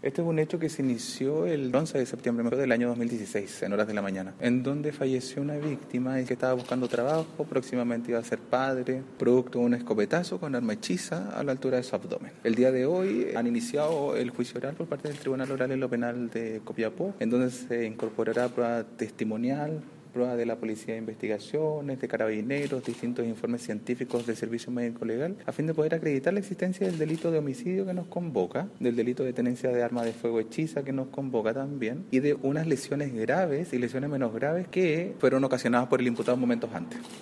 Este es un hecho que se inició el 11 de septiembre del año 2016, en horas de la mañana, en donde falleció una víctima y que estaba buscando trabajo, próximamente iba a ser padre, producto de un escopetazo con arma hechiza a la altura de su abdomen. El día de hoy han iniciado el juicio oral por parte del Tribunal Oral en lo Penal de Copiapó, en donde se incorporará prueba testimonial, pruebas de la Policía de Investigaciones, de Carabineros, distintos informes científicos del Servicio Médico Legal, a fin de poder acreditar la existencia del delito de homicidio que nos convoca, del delito de tenencia de arma de fuego hechiza que nos convoca también, y de unas lesiones graves y lesiones menos graves que fueron ocasionadas por el imputado momentos antes.